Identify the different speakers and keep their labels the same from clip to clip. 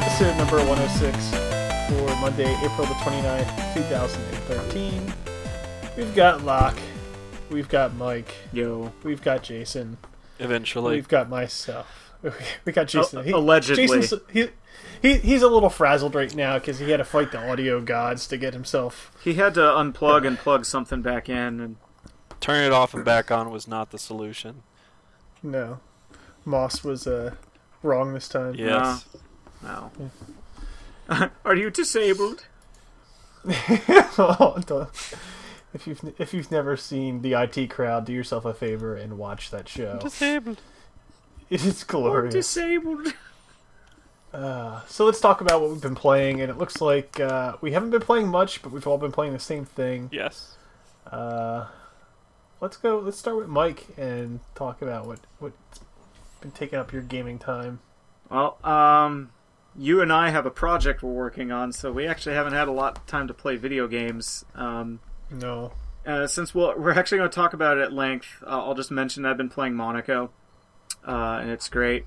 Speaker 1: Episode number 106 for Monday, April the 29th, 2013. We've got Locke. We've got Mike.
Speaker 2: Yo.
Speaker 1: We've got Jason.
Speaker 3: Eventually.
Speaker 1: We've got myself. We got Jason.
Speaker 2: Allegedly.
Speaker 1: Jason's, he's a little frazzled right now because he had to fight the audio gods to get himself...
Speaker 2: He had to unplug and plug something back in. And
Speaker 3: turning it off and back on was not the solution.
Speaker 1: No. Moss was wrong this time.
Speaker 3: Yes.
Speaker 2: No. Are you disabled?
Speaker 1: If you've never seen the IT Crowd, do yourself a favor and watch that show.
Speaker 3: Disabled.
Speaker 1: It is glorious.
Speaker 2: Disabled.
Speaker 1: So let's talk about what we've been playing, and it looks like we haven't been playing much, but we've all been playing the same thing.
Speaker 3: Yes.
Speaker 1: Let's start with Mike and talk about what's been taking up your gaming time.
Speaker 2: Well, you and I have a project we're working on, so we actually haven't had a lot of time to play video games.
Speaker 1: No.
Speaker 2: Since we're actually going to talk about it at length, I'll just mention I've been playing Monaco, and it's great.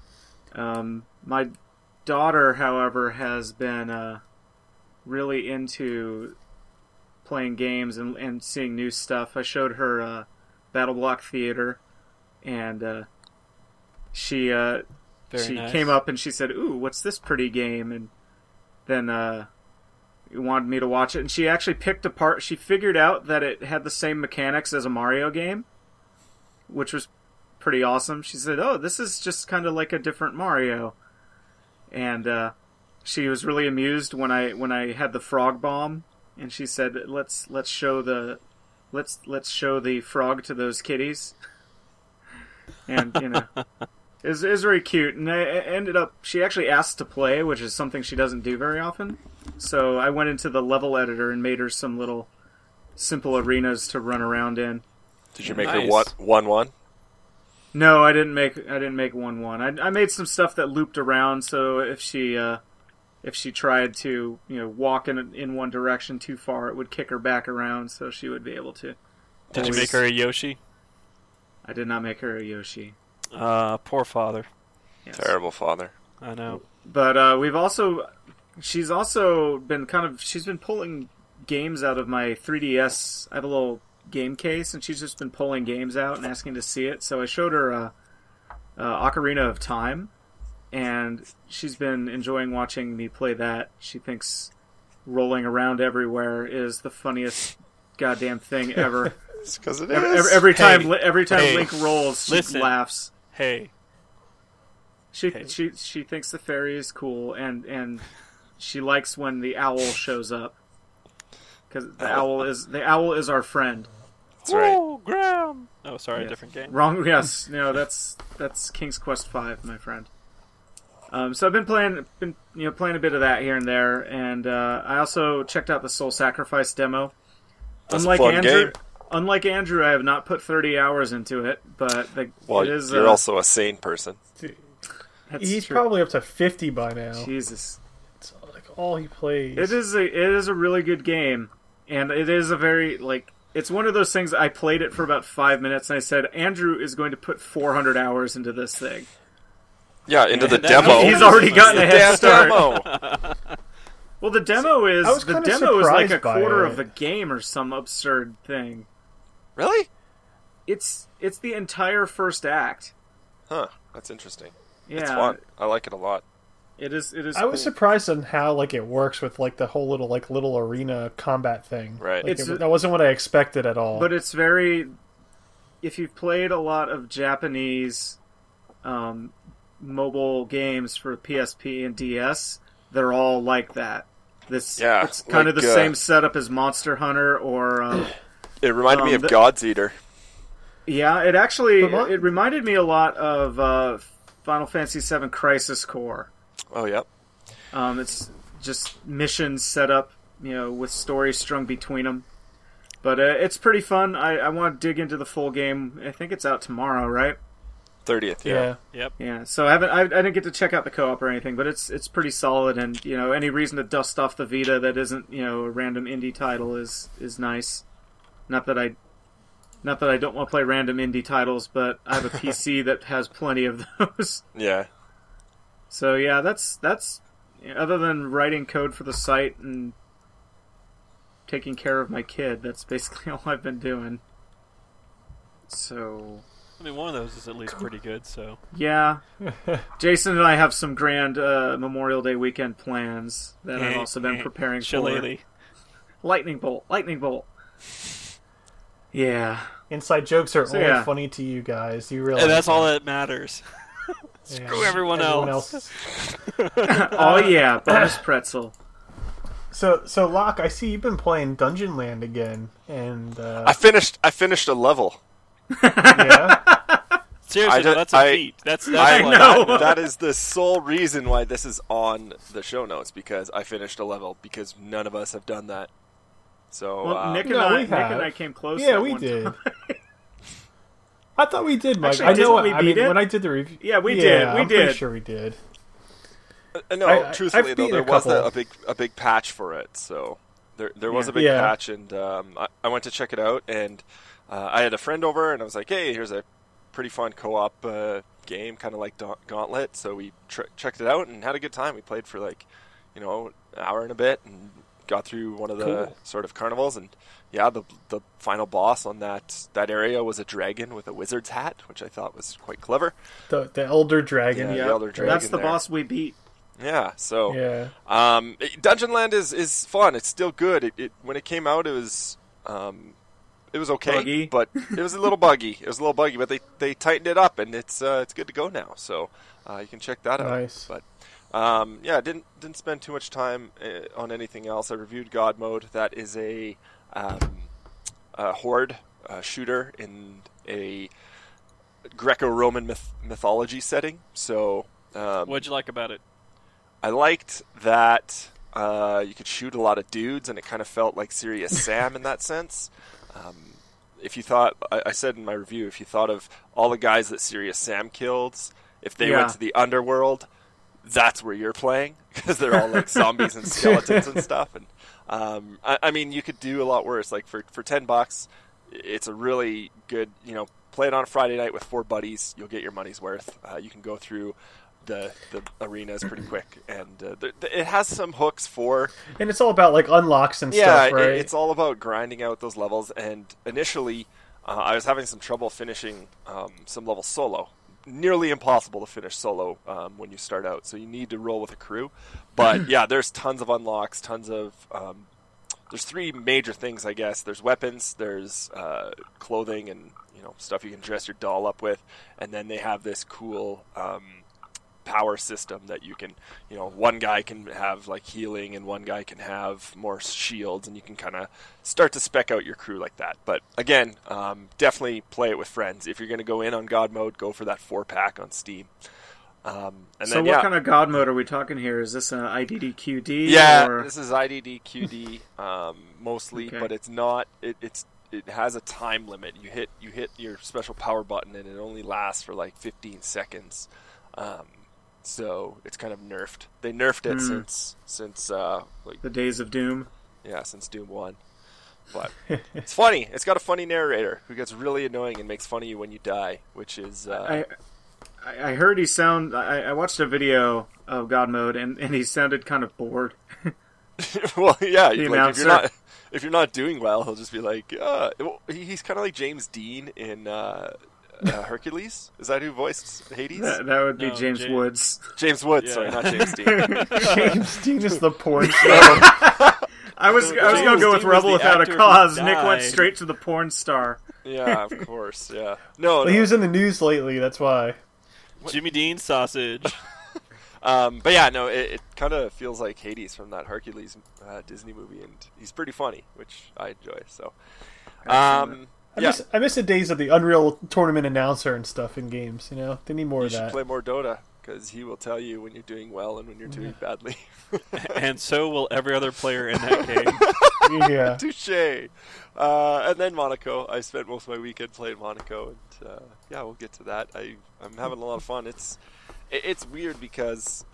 Speaker 2: My daughter, however, has been really into playing games and seeing new stuff. I showed her Battle Block Theater, and she
Speaker 3: nice.
Speaker 2: came up and she said, "Ooh, what's this pretty game?" And then wanted me to watch it, and she actually picked apart. She figured out that it had the same mechanics as a Mario game, which was pretty awesome. She said, "Oh, this is just kind of like a different Mario," and she was really amused when I had the frog bomb, and she said, "Let's show the frog to those kitties," and you know. It was very cute, and I ended up... She actually asked to play, which is something she doesn't do very often. So I went into the level editor and made her some little simple arenas to run around in.
Speaker 4: Did you make
Speaker 3: Nice.
Speaker 4: her 1-1?
Speaker 2: No, I didn't make 1-1. I made some stuff that looped around, so if she tried to walk in one direction too far, it would kick her back around, so she would be able to.
Speaker 3: Did you make her a Yoshi?
Speaker 2: I did not make her a Yoshi.
Speaker 3: Poor father.
Speaker 2: Yes.
Speaker 4: Terrible father.
Speaker 3: I know.
Speaker 2: But she's also been she's been pulling games out of my 3DS. I have a little game case, and she's just been pulling games out and asking to see it. So I showed her Ocarina of Time, and she's been enjoying watching me play that. She thinks rolling around everywhere is the funniest goddamn thing ever.
Speaker 4: It's because it is.
Speaker 2: Every time
Speaker 3: Hey.
Speaker 2: Link rolls, she
Speaker 3: Listen.
Speaker 2: laughs.
Speaker 3: Hey.
Speaker 2: She thinks the fairy is cool, and she likes when the owl shows up, because the owl is our friend.
Speaker 4: That's right.
Speaker 3: Oh, Graham! Oh, sorry,
Speaker 2: Yes.
Speaker 3: different game.
Speaker 2: Wrong. Yes, no, that's King's Quest V, my friend. So I've been playing a bit of that here and there, and I also checked out the Soul Sacrifice demo.
Speaker 4: That's a fun game.
Speaker 2: Unlike Andrew, I have not put 30 hours into it, but
Speaker 4: Well,
Speaker 2: it is.
Speaker 4: you're also a sane person.
Speaker 1: He's
Speaker 2: true.
Speaker 1: probably up to 50 by now.
Speaker 2: Jesus.
Speaker 1: It's like all he plays.
Speaker 2: It is a really good game, and it is a very it's one of those things. I played it for about 5 minutes, and I said Andrew is going to put 400 hours into this thing.
Speaker 4: Yeah, into the
Speaker 3: that-
Speaker 4: demo.
Speaker 2: He's already gotten a head
Speaker 4: Damn
Speaker 2: start.
Speaker 4: demo.
Speaker 2: Well, the demo is
Speaker 1: I was
Speaker 2: the
Speaker 1: kinda
Speaker 2: demo is like a
Speaker 1: surprised by
Speaker 2: quarter
Speaker 1: it.
Speaker 2: of the game or some absurd thing.
Speaker 4: Really?
Speaker 2: It's the entire first act.
Speaker 4: Huh. That's interesting.
Speaker 2: Yeah,
Speaker 4: It's fun. I like it a lot.
Speaker 2: it is.
Speaker 1: I was surprised on how it works with the whole little arena combat thing.
Speaker 4: Right.
Speaker 1: That wasn't what I expected at all.
Speaker 2: But it's very. If you've played a lot of Japanese mobile games for PSP and DS, they're all like that.
Speaker 4: Yeah,
Speaker 2: It's kind of
Speaker 4: like,
Speaker 2: the same setup as Monster Hunter or.
Speaker 4: It reminded me of
Speaker 2: the-
Speaker 4: God's Eater.
Speaker 2: Yeah, it actually
Speaker 1: But
Speaker 2: it reminded me a lot of Final Fantasy VII Crisis Core.
Speaker 4: Oh, yep.
Speaker 2: It's just missions set up, with stories strung between them. But it's pretty fun. I want to dig into the full game. I think it's out tomorrow, right?
Speaker 4: 30th,
Speaker 1: yeah.
Speaker 3: Yep.
Speaker 2: Yeah. So I didn't get to check out the co-op or anything, but it's pretty solid. And any reason to dust off the Vita that isn't a random indie title is nice. Not that I don't want to play random indie titles, but I have a PC that has plenty of those.
Speaker 4: Yeah.
Speaker 2: So yeah, that's other than writing code for the site and taking care of my kid, that's basically all I've been doing. So,
Speaker 3: I mean, one of those is at least pretty good. So
Speaker 2: yeah, Jason and I have some grand Memorial Day weekend plans that I've also been preparing for.
Speaker 3: Shillelagh.
Speaker 2: Lightning bolt, lightning bolt. Yeah.
Speaker 1: Inside jokes are
Speaker 2: So,
Speaker 1: only
Speaker 2: yeah.
Speaker 1: funny to you guys. You realize
Speaker 3: And that's all
Speaker 1: that.
Speaker 3: that matters.
Speaker 1: Yeah.
Speaker 3: Screw everyone else.
Speaker 2: Oh yeah, bonus pretzel.
Speaker 1: So Locke, I see you've been playing Dungeon Land again, and
Speaker 4: I finished a level.
Speaker 1: yeah.
Speaker 3: Seriously, that's a feat. That's
Speaker 4: I
Speaker 3: like,
Speaker 2: know.
Speaker 4: That is the sole reason why this is on the show notes, because I finished a level, because none of us have done that. So
Speaker 2: Well, Nick and
Speaker 1: No, we
Speaker 2: Nick
Speaker 1: have.
Speaker 2: and I came close.
Speaker 1: Yeah,
Speaker 2: that
Speaker 1: we
Speaker 2: one
Speaker 1: did.
Speaker 2: time.
Speaker 1: I thought we did, Mike.
Speaker 2: Actually,
Speaker 1: I know.
Speaker 2: didn't we
Speaker 1: I
Speaker 2: beat
Speaker 1: mean,
Speaker 2: it?
Speaker 1: when I did the review,
Speaker 2: Yeah, we
Speaker 1: yeah,
Speaker 2: did. We
Speaker 1: I'm pretty
Speaker 2: did.
Speaker 1: sure we did.
Speaker 4: no,
Speaker 1: I've
Speaker 4: truthfully though,
Speaker 1: beaten
Speaker 4: there
Speaker 1: a
Speaker 4: was
Speaker 1: couple.
Speaker 4: a big patch for it. So there was
Speaker 2: Yeah.
Speaker 4: a big
Speaker 1: Yeah.
Speaker 4: patch, and I went to check it out, and I had a friend over, and I was like, hey, here's a pretty fun co-op game, kind of like Gauntlet. So we checked it out and had a good time. We played for like, an hour and a bit, and got through one of the
Speaker 3: Cool.
Speaker 4: sort of carnivals. And yeah, the final boss on that area was a dragon with a wizard's hat, which I thought was quite clever.
Speaker 1: The Elder Dragon.
Speaker 4: Yeah,
Speaker 2: Yeah,
Speaker 4: the Elder Dragon
Speaker 2: that's the
Speaker 4: there.
Speaker 2: boss we beat.
Speaker 4: Yeah, so
Speaker 1: Yeah.
Speaker 4: Dungeon Land is fun. It's still good. It when it came out, it was okay,
Speaker 2: Buggy.
Speaker 4: but it was a little buggy. It was a little buggy, but they tightened it up, and it's good to go now. So you can check that out.
Speaker 1: Nice.
Speaker 4: But yeah, didn't spend too much time on anything else. I reviewed God Mode. That is a horde shooter in a Greco-Roman mythology setting. So
Speaker 3: what'd you like about it?
Speaker 4: I liked that you could shoot a lot of dudes, and it kind of felt like Serious Sam in that sense. If you thought, I said in my review, if you thought of all the guys that Serious Sam killed, if they
Speaker 2: Yeah.
Speaker 4: went to the underworld, that's where you're playing, because they're all like zombies and skeletons and stuff. And I mean, you could do a lot worse. Like for $10, it's a really good, play it on a Friday night with 4 buddies. You'll get your money's worth. You can go through the arenas pretty quick, and it has some hooks for
Speaker 1: And it's all about like unlocks and
Speaker 4: yeah,
Speaker 1: stuff, right?
Speaker 4: it's all about grinding out those levels. And initially, I was having some trouble finishing some levels solo. Nearly impossible to finish solo when you start out, so you need to roll with a crew. But yeah, there's tons of unlocks, tons of. There's 3 major things, I guess. There's weapons, there's clothing, and stuff you can dress your doll up with, and then they have this cool. Power system that you can, one guy can have like healing and one guy can have more shields, and you can kind of start to spec out your crew like that. But again, definitely play it with friends. If you're going to go in on God Mode, go for that 4-pack on Steam. And
Speaker 2: So
Speaker 4: then,
Speaker 2: what kind of God mode are we talking here? Is this an IDDQD?
Speaker 4: yeah,
Speaker 2: Or...
Speaker 4: this is IDDQD mostly,
Speaker 2: Okay.
Speaker 4: but it's not. It has a time limit. You hit your special power button, and it only lasts for like 15 seconds. So it's kind of nerfed. They nerfed it since like
Speaker 2: The Days of Doom.
Speaker 4: since Doom 1. But it's funny. It's got a funny narrator who gets really annoying and makes fun of you when you die, which is
Speaker 2: I heard he sound. I watched a video of God Mode, and he sounded kind of bored.
Speaker 4: well, yeah.
Speaker 2: The
Speaker 4: Like,
Speaker 2: announcer.
Speaker 4: if you're not doing well, he'll just be like, he's kind of like James Dean in Hercules. Is that who voiced Hades?
Speaker 2: That would be
Speaker 3: No,
Speaker 2: James Woods.
Speaker 4: James Woods.
Speaker 3: Yeah.
Speaker 4: Sorry, not James Dean.
Speaker 1: James Dean is the porn star.
Speaker 2: I was
Speaker 3: James
Speaker 2: going to go with
Speaker 3: Dean was
Speaker 2: Rebel
Speaker 3: the
Speaker 2: Without a
Speaker 3: actor who
Speaker 2: Cause. Nick went
Speaker 3: died.
Speaker 2: straight to the porn star.
Speaker 4: Yeah, of course. Yeah. No,
Speaker 1: Well, he was in the news lately. That's why.
Speaker 3: Jimmy Dean sausage.
Speaker 4: But yeah, no, it kind of feels like Hades from that Hercules Disney movie, and he's pretty funny, which I enjoy. So, yeah,
Speaker 1: I miss the days of the Unreal Tournament announcer and stuff in games. They need more
Speaker 4: you
Speaker 1: of
Speaker 4: should
Speaker 1: that.
Speaker 4: play more Dota, because he will tell you when you're doing well and when you're doing badly.
Speaker 3: And so will every other player in that game.
Speaker 1: Yeah.
Speaker 4: Touche. And then Monaco. I spent most of my weekend playing Monaco, and yeah, we'll get to that. I'm having a lot of fun. It's weird because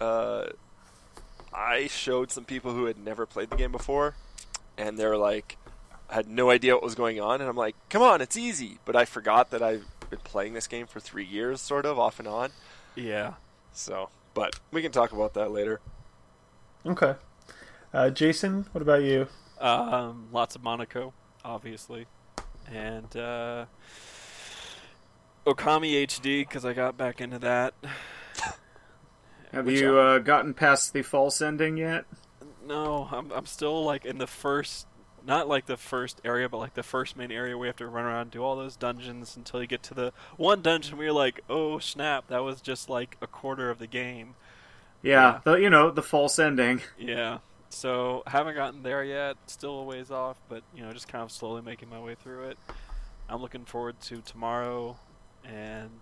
Speaker 4: I showed some people who had never played the game before, and they were like, had no idea what was going on, and I'm like, come on, it's easy. But I forgot that I've been playing this game for 3 years, sort of, off and on.
Speaker 3: Yeah.
Speaker 4: So, but we can talk about that later.
Speaker 1: Okay. Jason, what about you?
Speaker 3: Lots of Monaco, obviously, and Okami HD because I got back into that.
Speaker 2: Have you gotten past the false ending yet?
Speaker 3: No, I'm still like in the first, not like the first area, but like the first main area where you have to run around and do all those dungeons until you get to the one dungeon where you're like, oh snap, that was just like a quarter of the game.
Speaker 2: Yeah. The false ending.
Speaker 3: Yeah. So haven't gotten there yet. Still a ways off, but just kind of slowly making my way through it. I'm looking forward to tomorrow and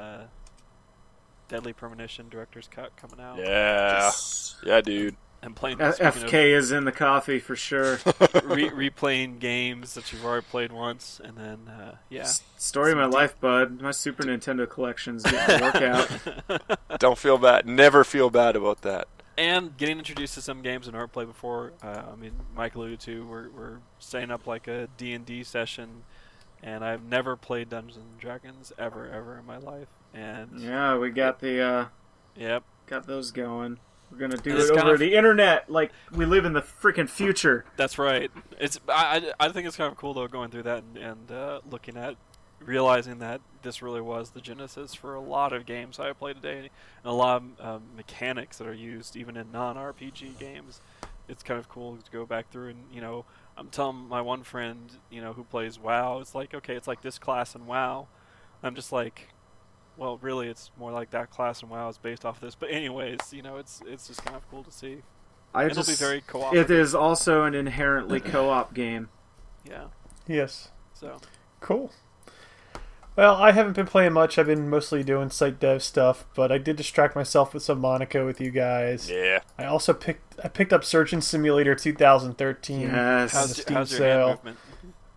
Speaker 3: Deadly Premonition Director's Cut coming out.
Speaker 4: Yeah. Yeah, dude.
Speaker 3: And playing
Speaker 2: FK is in the coffee for sure.
Speaker 3: replaying games that you've already played once, and then
Speaker 2: Story of my life, bud. My Super Nintendo collection's getting a workout.
Speaker 4: Don't feel bad. Never feel bad about that.
Speaker 3: And getting introduced to some games I've never played before. Mike alluded to, we're setting up like a D&D session, and I've never played Dungeons and Dragons ever in my life. And
Speaker 2: yeah, we got the
Speaker 3: yep,
Speaker 2: got those going. We're gonna do it over the internet, like we live in the freaking future.
Speaker 3: That's right. I think it's kind of cool though, going through that and looking at, realizing that this really was the genesis for a lot of games I played today, and a lot of mechanics that are used even in non-RPG games. It's kind of cool to go back through and I'm telling my one friend who plays WoW, it's like, okay, it's like this class in WoW. I'm just like, well, really, it's more like that class in WoW is based off of this. But anyways, it's just kind of cool to see. It'll be very co-op.
Speaker 2: It is also an inherently co-op game.
Speaker 3: Yeah.
Speaker 1: Yes.
Speaker 3: So.
Speaker 1: Cool. Well, I haven't been playing much. I've been mostly doing site dev stuff, but I did distract myself with some Monaco with you guys.
Speaker 4: Yeah.
Speaker 1: I also picked up Surgeon Simulator 2013.
Speaker 2: Yes.
Speaker 1: On the Steam
Speaker 3: How's your
Speaker 1: sale.
Speaker 3: hand movement?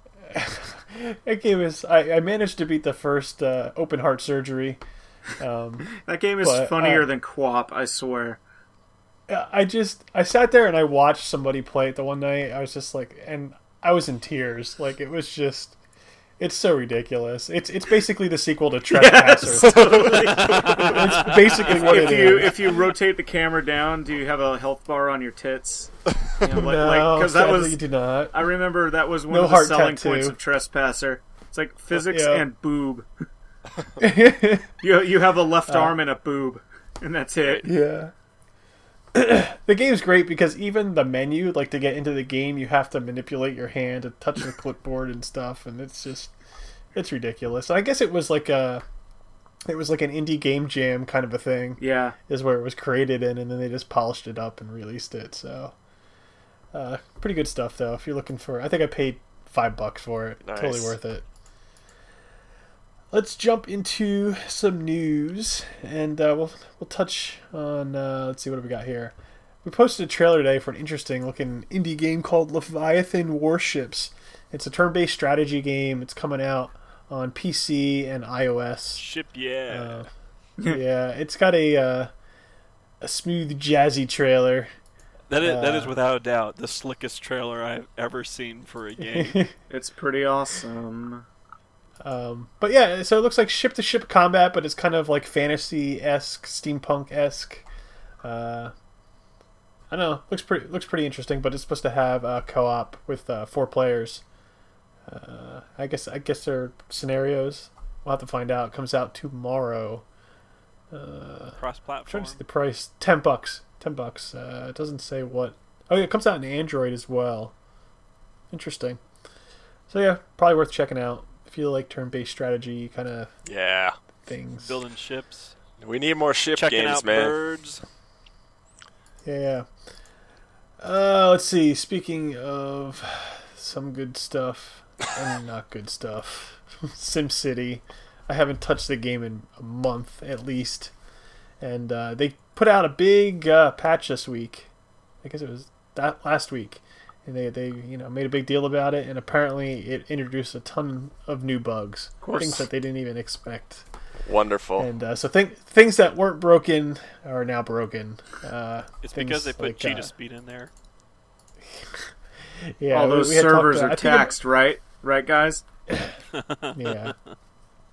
Speaker 1: That game is. I managed to beat the first open heart surgery.
Speaker 2: That game is funnier than QWOP, I swear.
Speaker 1: I sat there and I watched somebody play it the one night. I was just like, and I was in tears. Like, it was just. It's so ridiculous. It's basically the sequel to Trespasser.
Speaker 2: Yes, totally.
Speaker 1: It's basically what it is.
Speaker 2: If you rotate the camera down, do you have a health bar on your tits?
Speaker 1: No, sadly you do not.
Speaker 2: I remember that was one of the selling points of Trespasser. It's like physics and boob. You have a left arm and a boob, and that's it.
Speaker 1: Yeah. The game's great because even the menu, like to get into the game, you have to manipulate your hand and touch the clipboard and stuff, and it's ridiculous. I guess it was like an indie game jam kind of a thing.
Speaker 2: Yeah,
Speaker 1: is where it was created in, and then they just polished it up and released it. So, pretty good stuff though. If you're looking for, I think I paid $5 for it.
Speaker 4: Nice.
Speaker 1: Totally worth it. Let's jump into some news, and we'll touch on, let's see, what have we got here? We posted a trailer today for an interesting-looking indie game called Leviathan Warships. It's a turn-based strategy game. It's coming out on PC and iOS.
Speaker 3: Yeah,
Speaker 1: it's got a smooth, jazzy trailer.
Speaker 3: That is without a doubt the slickest trailer I've ever seen for a game.
Speaker 2: It's pretty awesome.
Speaker 1: But yeah, so it looks like ship-to-ship combat, but it's kind of like fantasy-esque, steampunk-esque. I don't know. Looks pretty interesting, but it's supposed to have co-op with 4 players. I guess there are scenarios. We'll have to find out. It comes out tomorrow.
Speaker 3: Cross-platform.
Speaker 1: I'm trying to see the price. $10. $10. It doesn't say what. Oh yeah, it comes out in Android as well. Interesting. So yeah, probably worth checking out. If you like turn-based strategy kind of things.
Speaker 3: Building ships.
Speaker 4: We need more ship
Speaker 3: Checking
Speaker 4: games,
Speaker 3: out
Speaker 4: man.
Speaker 3: birds.
Speaker 1: Yeah. Let's see. Speaking of some good stuff and not good stuff, SimCity. I haven't touched the game in a month at least, and they put out a big patch this week. I guess it was that last week. And they made a big deal about it, and apparently it introduced a ton of new bugs, things that they didn't even expect.
Speaker 4: Wonderful.
Speaker 1: And so things that weren't broken are now broken.
Speaker 3: It's because they put cheetah speed in there.
Speaker 1: Yeah,
Speaker 2: all those servers are taxed, right? Right, guys?
Speaker 1: Yeah.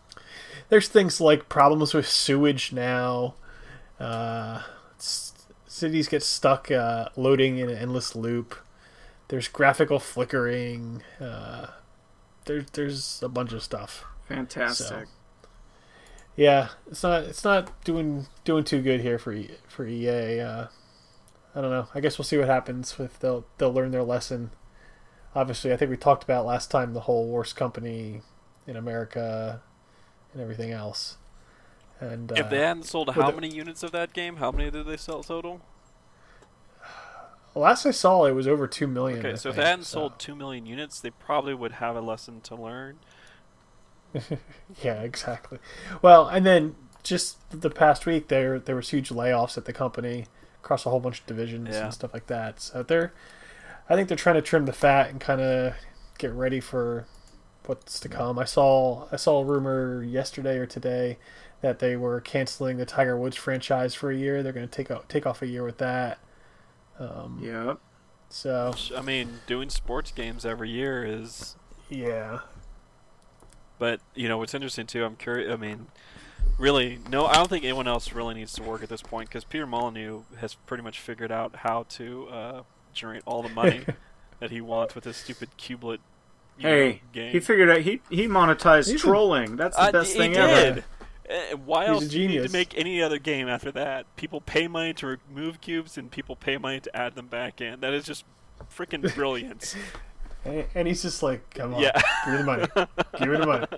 Speaker 1: There's things like problems with sewage now. cities get stuck loading in an endless loop. There's graphical flickering. There's a bunch of stuff.
Speaker 2: Fantastic.
Speaker 1: So, yeah, it's not doing too good here for EA. I don't know. I guess we'll see what happens if they'll learn their lesson. Obviously, I think we talked about last time the whole worst company in America and everything else. And
Speaker 3: if they hadn't sold how many units of that game, how many did they sell total?
Speaker 1: Last I saw, it was over 2 million.
Speaker 3: Okay, so if they hadn't sold 2 million units, they probably would have a lesson to learn.
Speaker 1: Yeah, exactly. Well, and then just the past week, there was huge layoffs at the company across a whole bunch of divisions and stuff like that. So I think they're trying to trim the fat and kind of get ready for what's to come. I saw a rumor yesterday or today that they were canceling the Tiger Woods franchise for a year. They're going to take off a year with that.
Speaker 2: Yep.
Speaker 1: So
Speaker 3: I mean, doing sports games every year is But what's interesting too. I'm curious. I mean, really, no, I don't think anyone else really needs to work at this point because Peter Molyneux has pretty much figured out how to generate all the money that he wants with his stupid Cubelet. Game.
Speaker 2: He figured out he monetized trolling. That's the best thing ever.
Speaker 3: Why
Speaker 1: He's
Speaker 3: else do you need to make any other game after that? People pay money to remove cubes, and people pay money to add them back in. That is just freaking brilliance.
Speaker 1: And he's just like, come on, give me the money. Give me the money.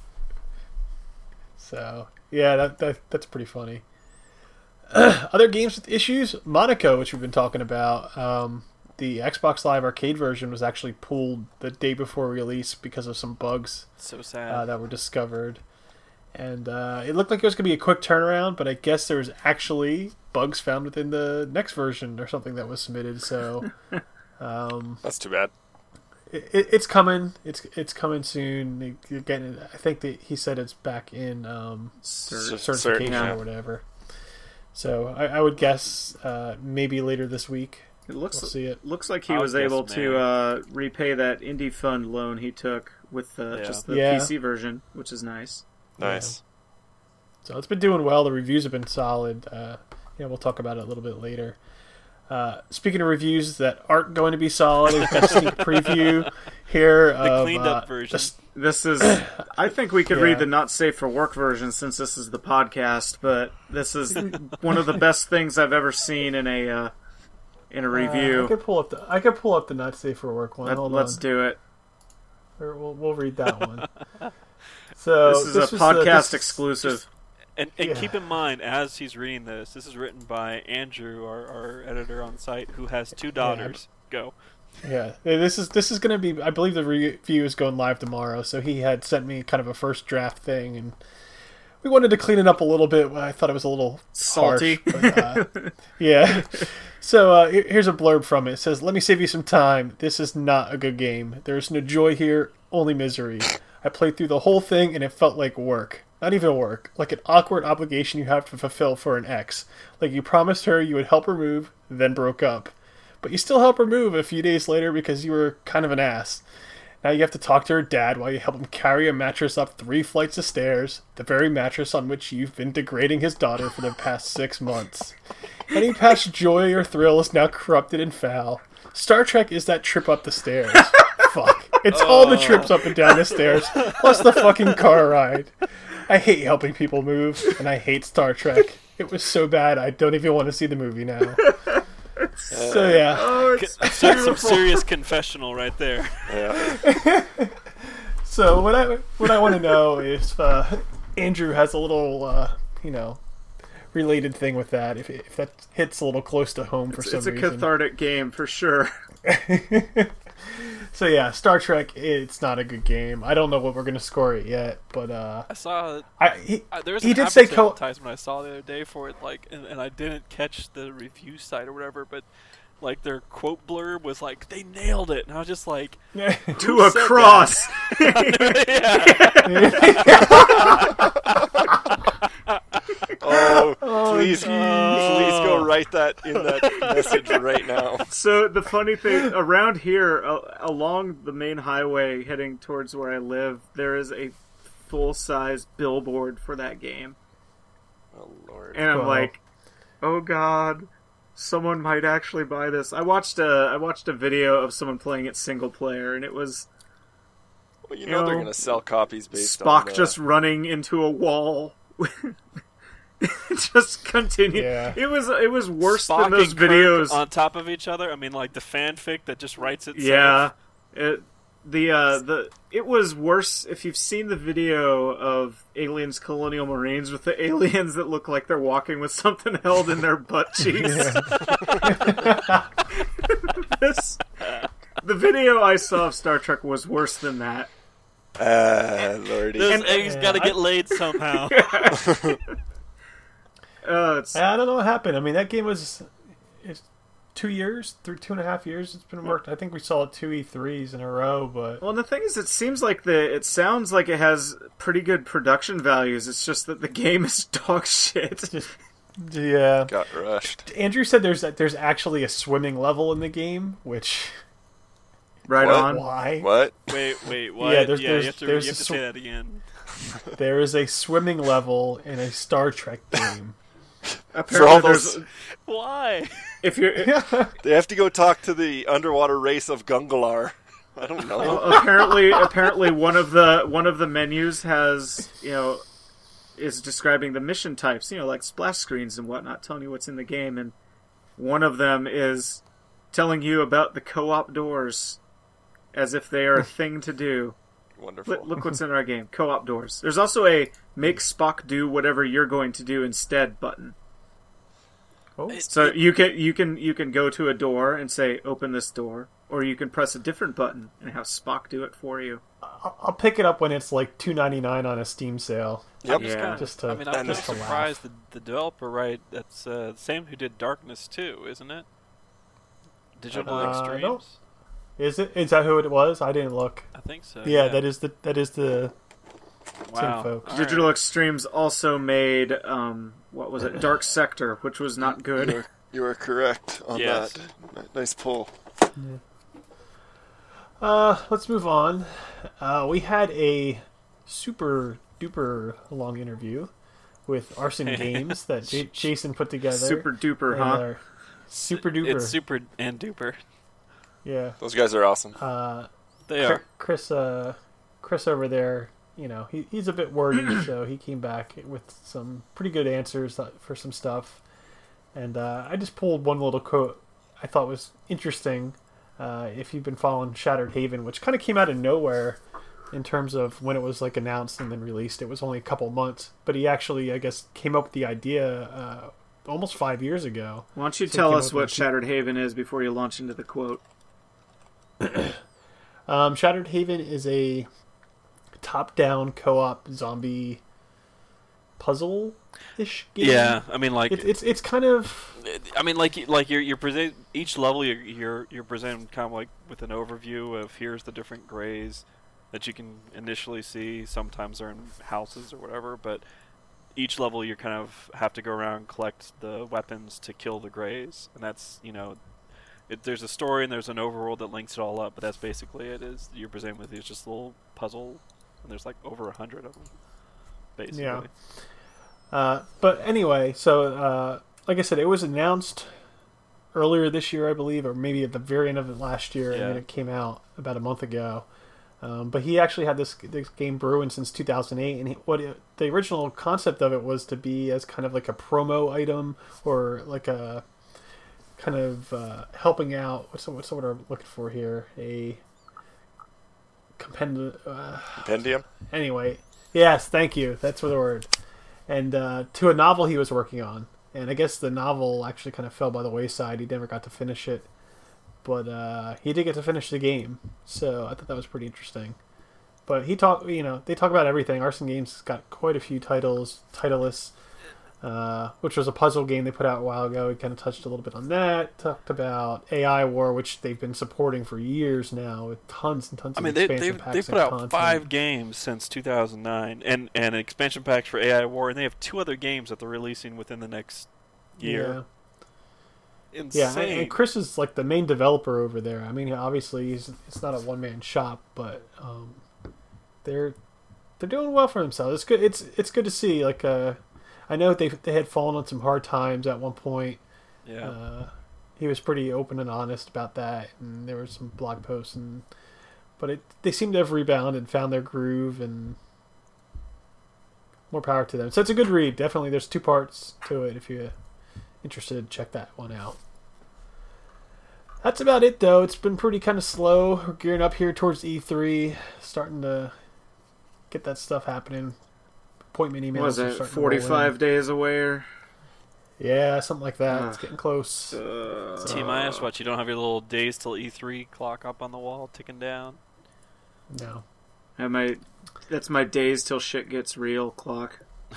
Speaker 1: So, yeah, that's pretty funny. Other games with issues, Monaco, which we've been talking about. The Xbox Live Arcade version was actually pulled the day before release because of some bugs
Speaker 3: so sad
Speaker 1: that were discovered. And it looked like it was going to be a quick turnaround, but I guess there was actually bugs found within the next version or something that was submitted. So
Speaker 4: that's too bad.
Speaker 1: It's coming. It's coming soon. You're getting. I think that he said it's back in certification or whatever. So I would guess maybe later this week. We'll see it.
Speaker 2: Looks like he was able to repay that indie fund loan he took with just the PC version, which is nice.
Speaker 4: Nice.
Speaker 1: Yeah. So it's been doing well. The reviews have been solid. We'll talk about it a little bit later. Speaking of reviews that aren't going to be solid, we've got a sneak preview here.
Speaker 3: The cleaned up version.
Speaker 2: This is. I think we could read the not safe for work version since this is the podcast, but this is one of the best things I've ever seen in a review.
Speaker 1: I could pull up the not safe for work one.
Speaker 2: Let's do it.
Speaker 1: We'll read that one. So
Speaker 2: this is a podcast exclusive.
Speaker 3: And keep in mind, as he's reading this is written by Andrew, our editor on site, who has 2 daughters. Go.
Speaker 1: Yeah, this is going to be. I believe the review is going live tomorrow. So he had sent me kind of a first draft thing, and we wanted to clean it up a little bit. I thought it was a little
Speaker 2: salty.
Speaker 1: Harsh, but, yeah. So here's a blurb from it. It says, "Let me save you some time. This is not a good game. There's no joy here, only misery. I played through the whole thing, and it felt like work. Not even work. Like an awkward obligation you have to fulfill for an ex. Like you promised her you would help her move, then broke up. But you still help her move a few days later because you were kind of an ass. Now you have to talk to her dad while you help him carry a mattress up 3 flights of stairs, the very mattress on which you've been degrading his daughter for the past 6 months. Any past joy or thrill is now corrupted and foul. Star Trek is that trip up the stairs. Fuck. It's all the trips up and down the stairs, plus the fucking car ride. I hate helping people move, and I hate Star Trek. It was so bad, I don't even want to see the movie now." So yeah,
Speaker 3: that's some serious confessional right there.
Speaker 4: Yeah.
Speaker 1: So what I want to know is Andrew has a little related thing with that. If that hits a little close to home for some reason,
Speaker 2: it's a cathartic game for sure.
Speaker 1: So yeah, Star Trek. It's not a good game. I don't know what we're gonna score it yet, but
Speaker 3: I saw. There was
Speaker 1: he
Speaker 3: an
Speaker 1: did say
Speaker 3: advertisement I saw the other day for it, and I didn't catch the review site or whatever, but their quote blurb was like, "They nailed it," and I was just like,
Speaker 2: "To a cross."
Speaker 4: Please go write that in that message right now.
Speaker 2: So the funny thing, around here, along the main highway heading towards where I live, there is a full-size billboard for that game.
Speaker 4: Oh, Lord.
Speaker 2: And I'm like, oh God, someone might actually buy this. I watched a video of someone playing it single player, and it was
Speaker 4: Well, you know they're going to sell copies based
Speaker 2: Spock
Speaker 4: on
Speaker 2: just running into a wall. Just continue.
Speaker 1: Yeah.
Speaker 2: It was worse
Speaker 3: Spock
Speaker 2: than those
Speaker 3: and Kirk
Speaker 2: videos
Speaker 3: on top of each other. I mean, like the fanfic that just writes itself.
Speaker 2: Yeah, it was worse. If you've seen the video of Aliens Colonial Marines with the aliens that look like they're walking with something held in their butt cheeks. The video I saw of Star Trek was worse than that.
Speaker 4: Lordy.
Speaker 3: This egg's got to get laid somehow.
Speaker 1: I don't know what happened. I mean, that game it's 2 years, 2.5 years. It's been worked. I think we saw it 2 E3s in a row, but
Speaker 2: Well, and the thing is, it sounds like it has pretty good production values. It's just that the game is dog shit.
Speaker 1: yeah.
Speaker 4: Got rushed.
Speaker 1: Andrew said there's actually a swimming level in the game, which
Speaker 2: Right
Speaker 4: What?
Speaker 2: on.
Speaker 1: why?
Speaker 4: What?
Speaker 3: Wait, what?
Speaker 1: Yeah,
Speaker 3: Yeah,
Speaker 1: there's-
Speaker 3: you have to
Speaker 1: there's a
Speaker 3: say that again.
Speaker 1: There is a swimming level in a Star Trek game.
Speaker 4: For all
Speaker 2: Apparently,
Speaker 4: those,
Speaker 3: Why?
Speaker 2: if you're
Speaker 4: they have to go talk to the underwater race of Gungalar. I don't know.
Speaker 2: apparently one of the menus has is describing the mission types, like splash screens and whatnot, telling you what's in the game, and one of them is telling you about the co-op doors as if they are a thing to do.
Speaker 4: Wonderful.
Speaker 2: Look what's in our game. Co-op doors. There's also a make Spock do whatever you're going to do instead button.
Speaker 1: Oh,
Speaker 2: So you can go to a door and say open this door, or you can press a different button and have Spock do it for you.
Speaker 1: I'll pick it up when it's like $2.99 on a Steam sale.
Speaker 4: Yep.
Speaker 2: Yeah.
Speaker 1: Just to,
Speaker 3: I mean, I'm kind of
Speaker 1: just to laugh.
Speaker 3: surprised the developer, right? That's the same who did Darkness 2, isn't it? Digital Extremes.
Speaker 1: no. Is it? Is that who it was? I didn't look.
Speaker 3: I think so.
Speaker 1: Yeah, that is the
Speaker 3: Wow.
Speaker 1: folks.
Speaker 3: All
Speaker 2: Digital
Speaker 3: right.
Speaker 2: Extremes also made what was it? Dark Sector, which was not good.
Speaker 4: You are correct on
Speaker 3: Yes.
Speaker 4: that. Nice pull.
Speaker 1: Let's move on. We had a super duper long interview with Arson Games that Jason put together.
Speaker 2: Super duper,
Speaker 1: And,
Speaker 2: huh?
Speaker 1: super duper.
Speaker 3: It's super and duper.
Speaker 1: Yeah.
Speaker 4: Those guys are awesome.
Speaker 3: They are.
Speaker 1: Chris over there, he's a bit wordy, so he came back with some pretty good answers for some stuff. And I just pulled one little quote I thought was interesting. If you've been following Shattered Haven, which kind of came out of nowhere in terms of when it was like announced and then released. It was only a couple months, but he actually, I guess, came up with the idea almost 5 years ago.
Speaker 2: Why don't you
Speaker 1: So
Speaker 2: tell
Speaker 1: came
Speaker 2: us
Speaker 1: up
Speaker 2: what
Speaker 1: with the-
Speaker 2: Shattered Haven is before you launch into the quote?
Speaker 1: Shattered Haven is a top-down co-op zombie puzzle-ish game.
Speaker 3: Yeah, I mean, like
Speaker 1: It's kind of
Speaker 3: I mean, like you're present each level. You're presented kind of like with an overview of here's the different grays that you can initially see. Sometimes they're in houses or whatever, but each level you kind of have to go around and collect the weapons to kill the grays, and that's there's a story and there's an overworld that links it all up. But that's basically it. Is you're presented with these just little puzzle, and there's like over 100 of them, basically.
Speaker 1: Yeah. But anyway, so like I said, it was announced earlier this year, I believe, or maybe at the very end of it last year, and then
Speaker 3: Yeah.
Speaker 1: it came out about a month ago. But he actually had this game brewing since 2008, and the original concept of it was to be as kind of like a promo item or like a kind of helping out. What's the word I'm looking for here? A
Speaker 4: Compendium?
Speaker 1: Anyway, yes, thank you. That's the word. And to a novel he was working on. And I guess the novel actually kind of fell by the wayside. He never got to finish it. But he did get to finish the game. So I thought that was pretty interesting. But they talk about everything. Arson Games has got quite a few titles, Titleist, which was a puzzle game they put out a while ago. We kind of touched a little bit on that. Talked about AI War, which they've been supporting for years now with tons and tons
Speaker 3: I
Speaker 1: of
Speaker 3: mean,
Speaker 1: expansion packs
Speaker 3: they've put
Speaker 1: and
Speaker 3: out
Speaker 1: content.
Speaker 3: 5 games since 2009, and expansion packs for AI War, and they have 2 other games that they're releasing within the next year.
Speaker 1: Yeah,
Speaker 3: Insane.
Speaker 1: and Chris is like the main developer over there. I mean, obviously, it's not a one-man shop, but they're doing well for themselves. It's good. It's good to see. Like, I know they had fallen on some hard times at one point,
Speaker 3: Yeah.
Speaker 1: He was pretty open and honest about that, and there were some blog posts, but they seem to have rebounded and found their groove, and more power to them. So it's a good read. Definitely, there's 2 parts to it. If you're interested, check that one out. That's about it, though. It's been pretty kind of slow. We're gearing up here towards E3, starting to get that stuff happening. Appointment emails.
Speaker 2: Was it 45 days away? Or?
Speaker 1: Yeah, something like that. It's getting close.
Speaker 3: T-minus what? You don't have your little days till E3 clock up on the wall ticking down?
Speaker 1: No.
Speaker 2: That's my days till shit gets real clock.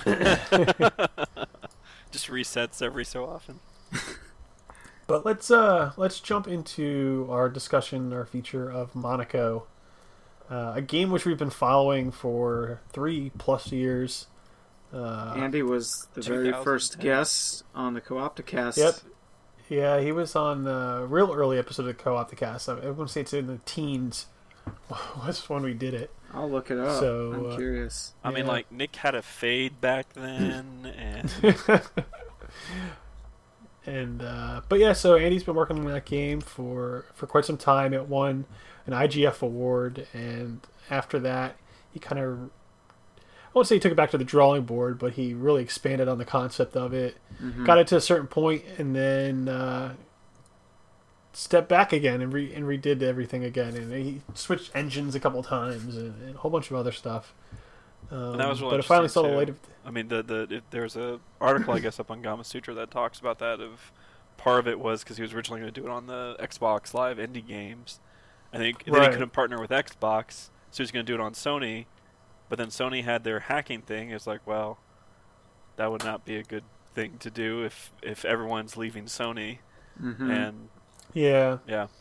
Speaker 3: Just resets every so often.
Speaker 1: But let's jump into our discussion, our feature of Monaco, a game which we've been following for 3+ years.
Speaker 2: Andy was the very first guest on the Co-Opticast.
Speaker 1: Yep. Yeah, he was on a real early episode of the Co-Opticast. I wouldn't say it's in the teens. Was when we did it.
Speaker 2: I'll look it up. So, I'm curious.
Speaker 3: I mean, like, Nick had a fade back then, and...
Speaker 1: But yeah, so Andy's been working on that game for quite some time. It won an IGF award, and after that, he kind of, I won't say he took it back to the drawing board, but he really expanded on the concept of it. Mm-hmm. Got it to a certain point, and then stepped back again and redid everything again. And he switched engines a couple times and a whole bunch of other stuff.
Speaker 3: And that was really
Speaker 1: but it finally saw the light of...
Speaker 3: I mean, there's a article, I guess, up on Gama Sutra that talks about that. Of part of it was because he was originally going to do it on the Xbox Live indie games, and then he couldn't partner with Xbox, so he was going to do it on Sony. But then Sony had their hacking thing. It's like, well, that would not be a good thing to do if everyone's leaving Sony.
Speaker 2: Mm-hmm.
Speaker 3: And
Speaker 1: yeah.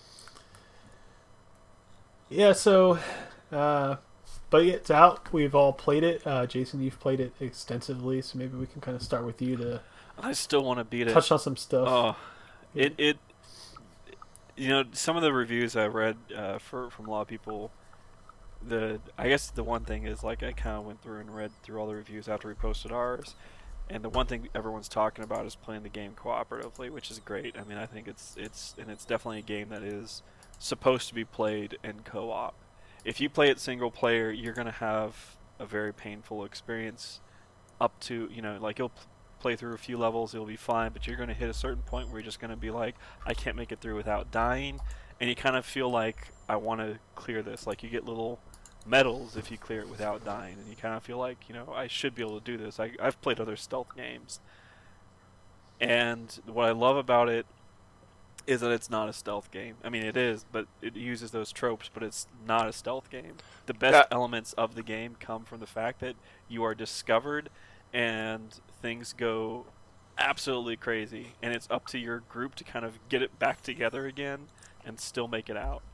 Speaker 1: So. But it's out. We've all played it. Jason, you've played it extensively, so maybe we can kind of start with you to.
Speaker 3: I still want to beat it.
Speaker 1: Touch on some stuff.
Speaker 3: Oh, it. You know, some of the reviews I read from a lot of people. I guess the one thing is, like, I kind of went through and read through all the reviews after we posted ours, and the one thing everyone's talking about is playing the game cooperatively, which is great. I mean, I think it's definitely a game that is supposed to be played in co-op. If you play it single player, you're going to have a very painful experience up to, like, you'll play through a few levels, it'll be fine, but you're going to hit a certain point where you're just going to be like, I can't make it through without dying, and you kind of feel like, I want to clear this. Like, you get little medals if you clear it without dying, and you kind of feel like, I should be able to do this. I've played other stealth games, and what I love about it is that it's not a stealth game. I mean, it is, but it uses those tropes, but it's not a stealth game. The best elements of the game come from the fact that you are discovered and things go absolutely crazy, and it's up to your group to kind of get it back together again and still make it out.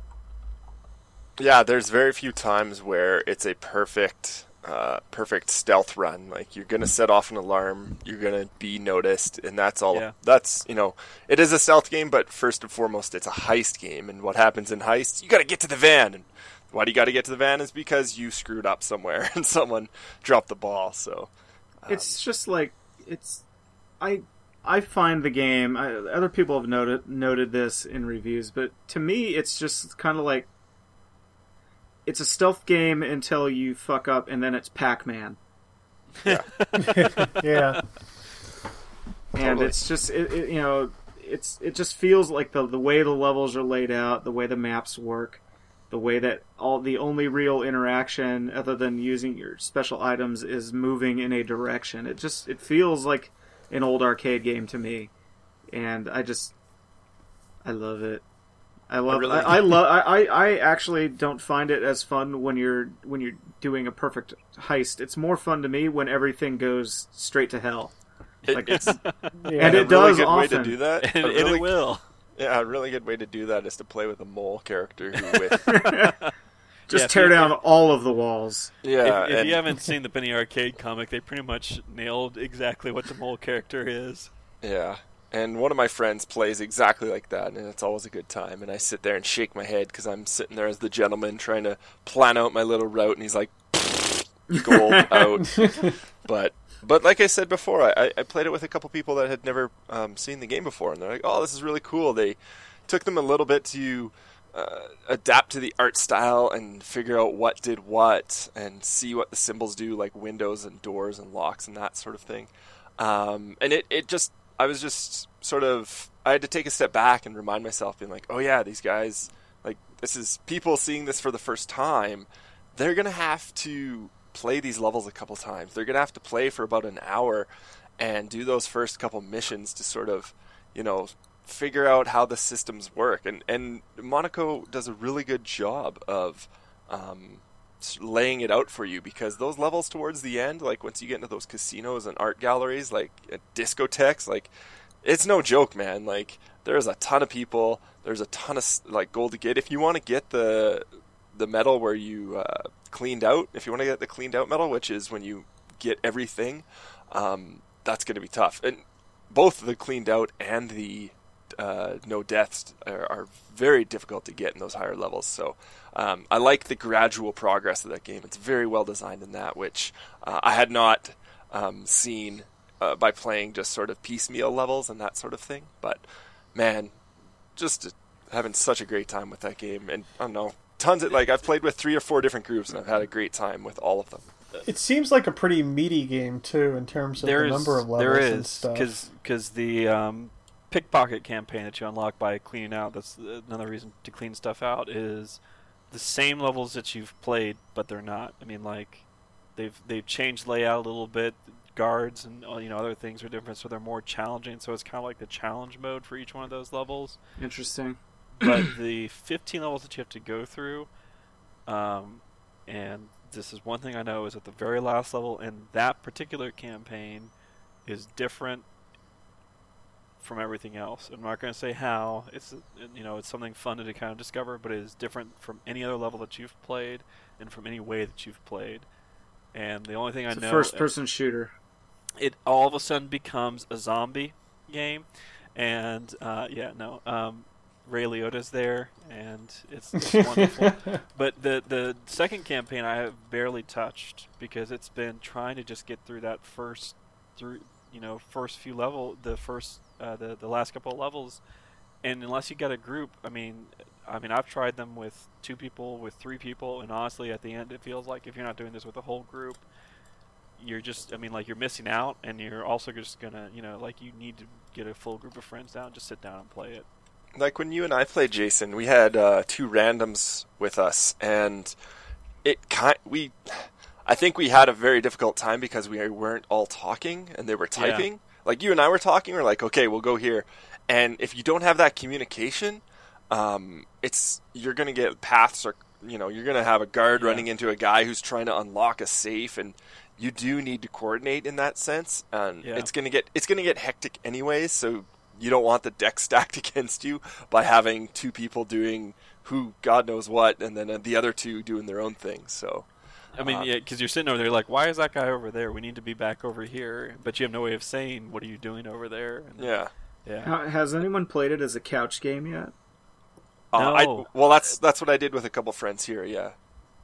Speaker 4: Yeah, there's very few times where it's a perfect stealth run. Like, you're going to set off an alarm, you're going to be noticed, and that's all. Yeah. That's, it is a stealth game, but first and foremost, it's a heist game. And what happens in heists, you got to get to the van. And why do you got to get to the van is because you screwed up somewhere and someone dropped the ball. So
Speaker 2: it's just like, I find the game, other people have noted this in reviews, but to me, it's just kind of like, it's a stealth game until you fuck up, and then it's Pac-Man.
Speaker 4: Yeah.
Speaker 1: Yeah.
Speaker 2: And
Speaker 4: Totally.
Speaker 2: it's just, it just feels like the way the levels are laid out, the way the maps work, the way that the only real interaction other than using your special items is moving in a direction. It feels like an old arcade game to me, and I love it. I actually don't find it as fun when you're doing a perfect heist. It's more fun to me when everything goes straight to hell. And it does
Speaker 4: good
Speaker 2: often.
Speaker 4: Way to do that.
Speaker 3: And it will.
Speaker 4: Yeah, a really good way to do that is to play with a mole character
Speaker 2: just tear down all of the walls.
Speaker 4: Yeah.
Speaker 3: If you haven't seen the Penny Arcade comic, they pretty much nailed exactly what the mole character is.
Speaker 4: Yeah. And one of my friends plays exactly like that, and it's always a good time. And I sit there and shake my head because I'm sitting there as the gentleman trying to plan out my little route, and he's like, gold out. But like I said before, I played it with a couple people that had never seen the game before, and they're like, "Oh, this is really cool." They took them a little bit to adapt to the art style and figure out what did what and see what the symbols do, like windows and doors and locks and that sort of thing. And I was just sort of, I had to take a step back and remind myself, being like, oh yeah, these guys, like, this is people seeing this for the first time. They're going to have to play these levels a couple times. They're going to have to play for about an hour and do those first couple missions to sort of, figure out how the systems work. And Monaco does a really good job of laying it out for you, because those levels towards the end, like once you get into those casinos and art galleries, like discotheques, like it's no joke, man. Like there's a ton of people, there's a ton of like gold to get. If you want to get the medal where you cleaned out, if you want to get the cleaned out medal, which is when you get everything, that's going to be tough. And both the cleaned out and the no deaths are very difficult to get in those higher levels. So I like the gradual progress of that game. It's very well designed in that, which I had not seen by playing just sort of piecemeal levels and that sort of thing. But man, just having such a great time with that game. And I don't know, tons of, like, I've played with 3 or 4 different groups and I've had a great time with all of them.
Speaker 1: It seems like a pretty meaty game too, in terms of the number of levels and stuff.
Speaker 3: Because the pickpocket campaign that you unlock by cleaning out, that's another reason to clean stuff out, is the same levels that you've played, but they're not. I mean, like, they've changed layout a little bit. Guards and other things are different, so they're more challenging. So it's kind of like the challenge mode for each one of those levels.
Speaker 2: Interesting.
Speaker 3: But the 15 levels that you have to go through, and this is one thing I know, is at the very last level in that particular campaign is different from everything else. I'm not going to say how. It's something fun to kind of discover, but it is different from any other level that you've played and from any way that you've played. And the only thing I know,
Speaker 2: first-person shooter.
Speaker 3: It all of a sudden becomes a zombie game, and Ray Liotta's there, and it's wonderful. But the second campaign I have barely touched, because it's been trying to just get through that first few level, the last couple of levels, and unless you got a group, I mean I've tried them with 2 people, with 3 people, and honestly at the end it feels like if you're not doing this with a whole group, you're just, you're missing out, and you're also just gonna, you need to get a full group of friends down, just sit down and play it.
Speaker 4: Like when you and I played, Jason, we had 2 randoms with us, and I think we had a very difficult time because we weren't all talking and they were typing. Yeah. Like you and I were talking, we're like, okay, we'll go here. And if you don't have that communication, you're going to get paths, or you're going to have a guard running into a guy who's trying to unlock a safe, and you do need to coordinate in that sense. And it's going to get hectic anyways, so you don't want the deck stacked against you by having 2 people doing who God knows what, and then the other 2 doing their own thing. So,
Speaker 3: because you're sitting over there like, why is that guy over there? We need to be back over here. But you have no way of saying, what are you doing over there? And
Speaker 4: yeah.
Speaker 2: Has anyone played it as a couch game yet?
Speaker 3: No.
Speaker 4: That's what I did with a couple friends here. Yeah.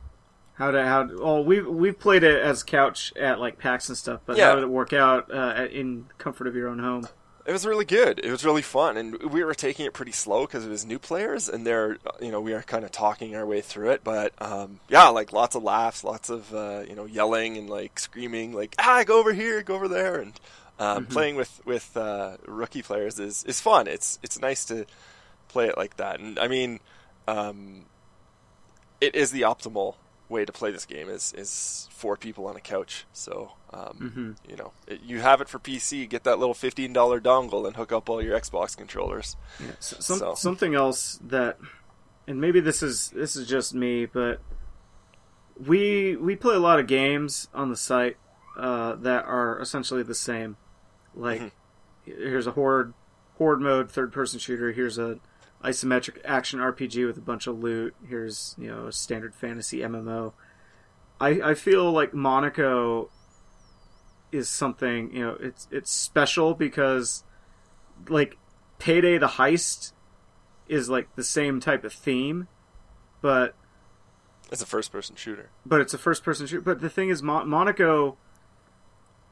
Speaker 2: We've played it as couch at like PAX and stuff, but how did it work out in the comfort of your own home?
Speaker 4: It was really good. It was really fun, and we were taking it pretty slow because it was new players, and we were kind of talking our way through it. But like lots of laughs, lots of yelling and like screaming, like go over here, go over there, and playing with rookie players is fun. It's nice to play it like that, and it is the optimal way to play this game is 4 people on a couch. So you have it for PC, get that little $15 dongle and hook up all your Xbox controllers.
Speaker 2: Something else that, and maybe this is just me, but we play a lot of games on the site that are essentially the same. Like here's a horde mode 3rd-person shooter, here's a isometric action RPG with a bunch of loot, here's a standard fantasy MMO. I feel like Monaco is something, it's special because like Payday the Heist is like the same type of theme, but
Speaker 4: it's a first-person shooter.
Speaker 2: But the thing is, Monaco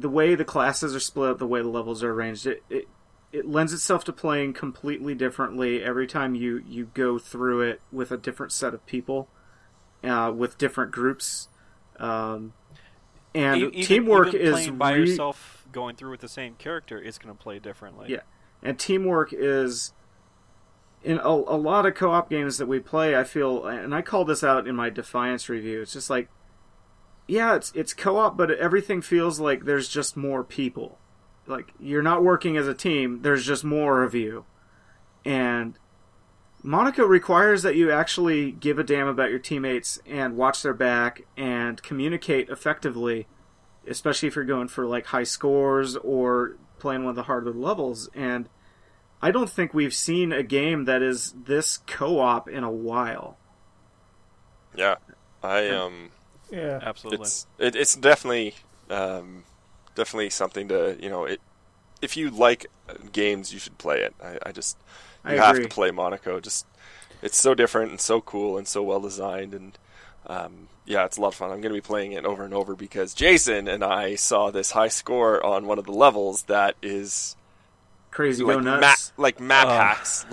Speaker 2: the way the classes are split up, the way the levels are arranged, it lends itself to playing completely differently every time you go through it with a different set of people, with different groups. And teamwork
Speaker 3: even
Speaker 2: is
Speaker 3: playing by yourself, going through with the same character is going to play differently.
Speaker 2: Yeah, and teamwork is in a lot of co-op games that we play. I feel, and I called this out in my Defiance review. It's just like, yeah, it's co-op, but everything feels like there's just more people. Like, you're not working as a team. There's just more of you, and Monaco requires that you actually give a damn about your teammates and watch their back and communicate effectively, especially if you're going for like high scores or playing one of the harder levels. And I don't think we've seen a game that is this co-op in a while.
Speaker 4: Yeah,
Speaker 1: Yeah,
Speaker 3: Absolutely.
Speaker 4: It's definitely something to if you like games, you should play it. You have to play Monaco. It's so different and so cool and so well designed, and it's a lot of fun. I'm going to be playing it over and over because Jason and I saw this high score on one of the levels that is
Speaker 2: crazy,
Speaker 4: like
Speaker 2: go nuts.
Speaker 4: map hacks.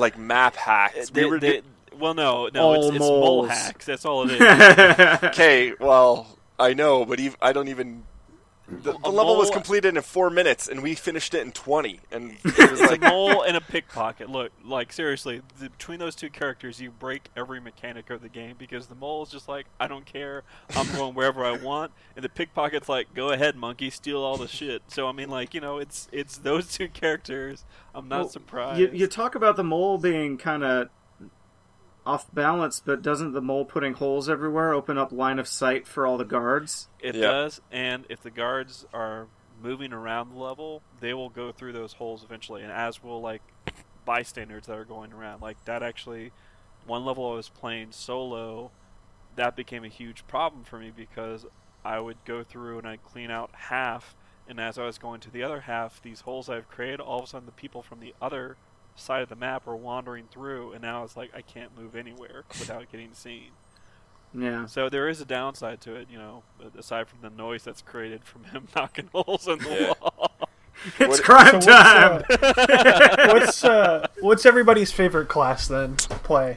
Speaker 3: Well, no, it's mole hacks. That's all it is.
Speaker 4: Okay, well, I know, but I don't even. The level was completed in 4 minutes, and we finished it in 20. And it was like
Speaker 3: a mole and a pickpocket. Look, like seriously, between those two characters, you break every mechanic of the game because the mole is just like, I don't care, I'm going wherever I want, and the pickpocket's like, go ahead, monkey, steal all the shit. So I mean, like, it's those two characters. I'm not surprised.
Speaker 2: You talk about the mole being kind of off balance, but doesn't the mole putting holes everywhere open up line of sight for all the guards?
Speaker 3: It does, and if the guards are moving around the level, they will go through those holes eventually, and as will, like, bystanders that are going around. Like, that actually, one level I was playing solo, that became a huge problem for me because I would go through and I'd clean out half, and as I was going to the other half, these holes I've created, all of a sudden the people from the other side of the map are wandering through, and now it's like I can't move anywhere without getting seen.
Speaker 2: Yeah.
Speaker 3: So there is a downside to it, aside from the noise that's created from him knocking holes in the wall.
Speaker 2: It's crime time!
Speaker 1: What's everybody's favorite class then to play?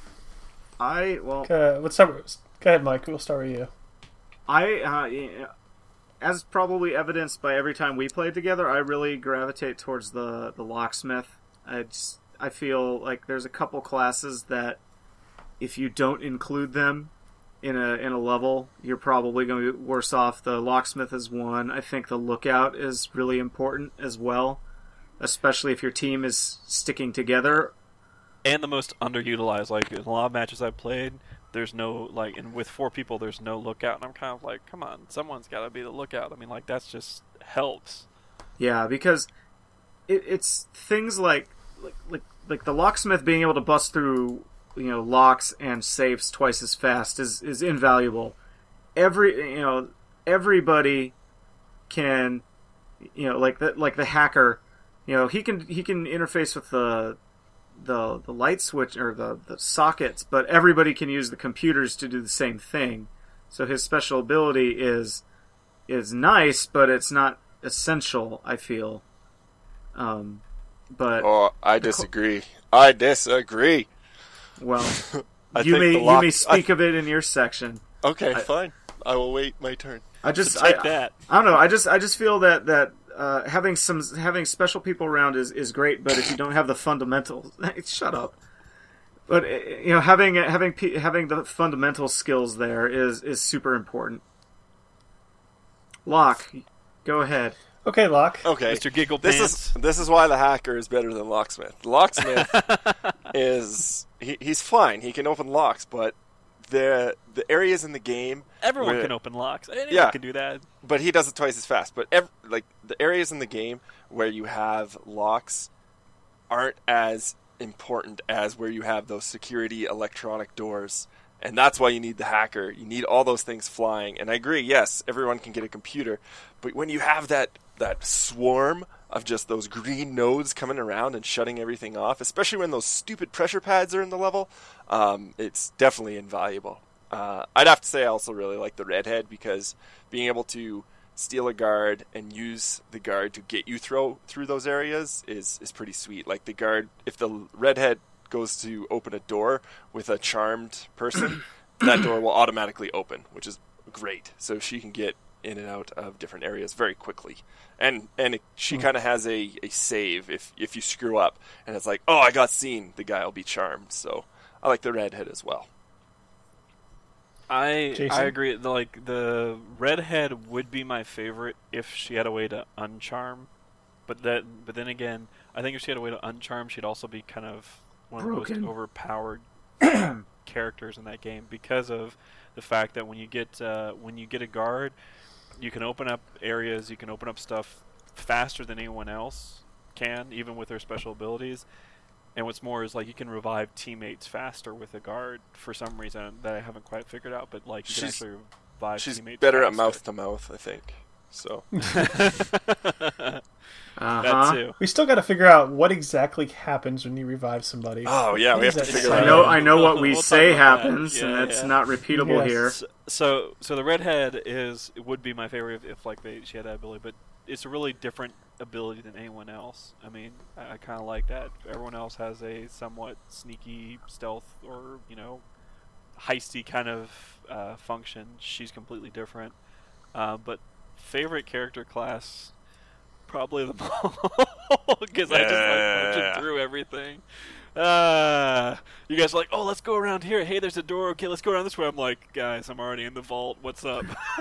Speaker 1: Go ahead, Mike. We'll start with you.
Speaker 2: As probably evidenced by every time we played together, I really gravitate towards the locksmith. I feel like there's a couple classes that if you don't include them in a level, you're probably going to be worse off. The locksmith is one. I think the lookout is really important as well, especially if your team is sticking together.
Speaker 3: And the most underutilized, like in a lot of matches I've played, there's no, like, and with 4 people there's no lookout, and I'm kind of like, come on, someone's got to be the lookout. I mean, like, that's just helps.
Speaker 2: Yeah, because it's things like the locksmith being able to bust through locks and safes twice as fast is invaluable. Everybody can like the hacker, he can interface with the light switch or the sockets, but everybody can use the computers to do the same thing. So his special ability is nice, but it's not essential, I feel. But
Speaker 4: I disagree.
Speaker 2: Well, you may speak of it in your section.
Speaker 4: Okay, fine. I will wait my turn.
Speaker 2: I just
Speaker 3: take that.
Speaker 2: I don't know. I just feel that having special people around is great, but if you don't have the fundamentals, shut up. But having the fundamental skills there is super important. Locke, go ahead.
Speaker 1: Okay, Locke.
Speaker 4: Okay,
Speaker 3: Mr. Giggle Pants.
Speaker 4: This is why the hacker is better than Locksmith. Locksmith he's fine. He can open locks, but the areas in the game
Speaker 3: everyone can open locks. Anyone can do that.
Speaker 4: But he does it twice as fast. But the areas in the game where you have locks aren't as important as where you have those security electronic doors. And that's why you need the hacker. You need all those things flying. And I agree, yes, everyone can get a computer. But when you have that swarm of just those green nodes coming around and shutting everything off, especially when those stupid pressure pads are in the level, it's definitely invaluable. I'd have to say I also really like the redhead because being able to steal a guard and use the guard to get you through those areas is pretty sweet. Like the guard, if the redhead goes to open a door with a charmed person, that door will automatically open, which is great. So she can get in and out of different areas very quickly. And she kind of has a save if you screw up and it's like, oh, I got seen, the guy will be charmed. So I like the redhead as well.
Speaker 3: I
Speaker 1: Jason?
Speaker 3: agree. Like the redhead would be my favorite if she had a way to uncharm, but then again, I think if she had a way to uncharm, she'd also be kind of one of the
Speaker 2: Broken.
Speaker 3: most overpowered characters in that game because of the fact that when you get a guard, you can open up areas, you can open up stuff faster than anyone else can, even with their special abilities. And what's more is like you can revive teammates faster with a guard for some reason that I haven't quite figured out. But like you can actually revive
Speaker 4: She's
Speaker 3: teammates.
Speaker 4: better at
Speaker 3: faster.
Speaker 4: mouth to mouth, I think. So
Speaker 3: That too.
Speaker 1: We still got to figure out what exactly happens when you revive somebody.
Speaker 4: oh yeah,
Speaker 1: What
Speaker 4: we have
Speaker 1: does
Speaker 4: to
Speaker 1: that
Speaker 4: figure
Speaker 1: say?
Speaker 4: that out.
Speaker 2: I know what we
Speaker 3: We'll
Speaker 2: say
Speaker 3: talk about that.
Speaker 2: happens, and
Speaker 3: Yeah,
Speaker 2: it's
Speaker 3: yeah.
Speaker 2: not repeatable
Speaker 1: Yes.
Speaker 2: here.
Speaker 3: So the redhead would be my favorite if like she had that ability, but it's a really different ability than anyone else. I mean, I kind of like that. Everyone else has a somewhat sneaky stealth or heisty kind of function. She's completely different. But favorite character class, probably the Maul, because I just like punching through everything. You guys are like, oh, let's go around here. Hey, there's a door. Okay, let's go around this way. I'm like, guys, I'm already in the vault. What's up?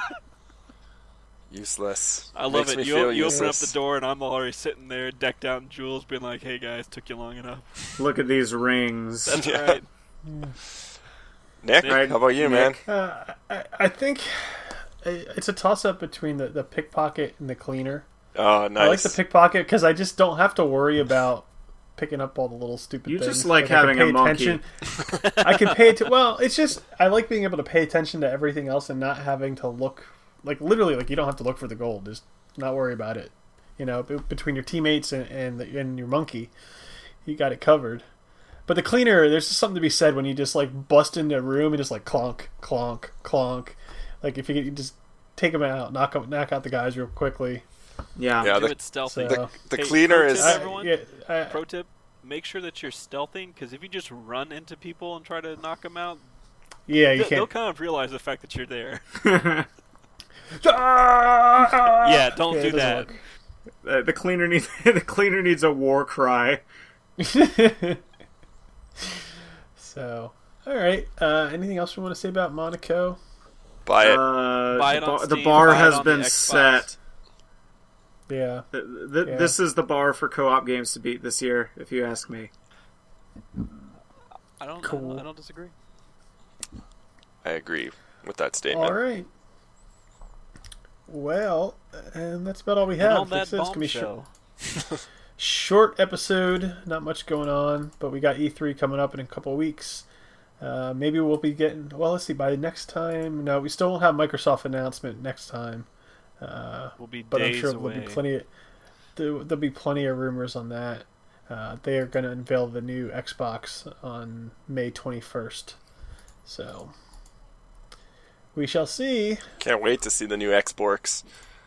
Speaker 4: Useless.
Speaker 3: I love
Speaker 4: Makes
Speaker 3: it.
Speaker 4: me
Speaker 3: You
Speaker 4: feel
Speaker 3: open up
Speaker 4: useless.
Speaker 3: the door, and I'm already sitting there, decked out in jewels, being like, hey, guys, took you long enough.
Speaker 2: Look at these rings.
Speaker 3: That's
Speaker 4: Yeah.
Speaker 3: right.
Speaker 4: Nick,
Speaker 2: Right.
Speaker 4: how about you, man?
Speaker 1: I think it's a toss-up between the pickpocket and the cleaner.
Speaker 4: Oh, nice.
Speaker 1: I like the pickpocket because I just don't have to worry about picking up all the little stupid
Speaker 2: You
Speaker 1: things.
Speaker 2: just like
Speaker 1: I can
Speaker 2: having a
Speaker 1: pay
Speaker 2: monkey.
Speaker 1: attention. I can pay it. Well, it's just I like being able to pay attention to everything else and not having to look like literally like you don't have to look for the gold. Just not worry about it. Between your teammates and your monkey, you got it covered. But the cleaner, there's just something to be said when you just like bust into a room and just like clonk, clonk, clonk. Like if you just take them out, knock out the guys real quickly.
Speaker 2: Yeah.
Speaker 4: Yeah,
Speaker 3: Do
Speaker 4: the-
Speaker 3: it stealthy.
Speaker 1: So-
Speaker 4: The
Speaker 3: Hey,
Speaker 4: cleaner
Speaker 3: pro
Speaker 4: is.
Speaker 3: tip, everyone?
Speaker 1: Pro
Speaker 3: Pro tip, make sure that you're stealthing, because if you just run into people and try to knock them out,
Speaker 1: you
Speaker 3: they'll
Speaker 1: can't.
Speaker 3: kind of realize the fact that you're there.
Speaker 1: Yeah,
Speaker 3: Yeah, don't do that.
Speaker 2: The cleaner needs a war cry.
Speaker 1: So, all right. Anything else we want to say about Monaco?
Speaker 4: Buy it.
Speaker 3: Buy it on
Speaker 2: The
Speaker 3: Steam,
Speaker 2: bar
Speaker 3: buy it
Speaker 2: has
Speaker 3: on the
Speaker 2: been
Speaker 3: Xbox.
Speaker 2: set.
Speaker 1: Yeah. Yeah.
Speaker 2: This is the bar for co-op games to beat this year, if you ask me.
Speaker 3: I don't
Speaker 1: Cool.
Speaker 3: I don't disagree.
Speaker 4: I agree with that statement.
Speaker 1: All right. Well, and that's about all we
Speaker 3: And
Speaker 1: have.
Speaker 3: on that
Speaker 1: It's gonna be
Speaker 3: bombshell.
Speaker 1: short episode. Not much going on, but we got E3 coming up in a couple of weeks. Maybe we'll be getting. Well, let's see. By next time, no, we still won't have Microsoft announcement next time.
Speaker 3: We'll be
Speaker 1: But I'm
Speaker 3: days
Speaker 1: sure
Speaker 3: away.
Speaker 1: there'll be plenty of rumors on that. They are going to unveil the new Xbox on May 21st. So we shall see.
Speaker 4: Can't wait to see the new Xbox.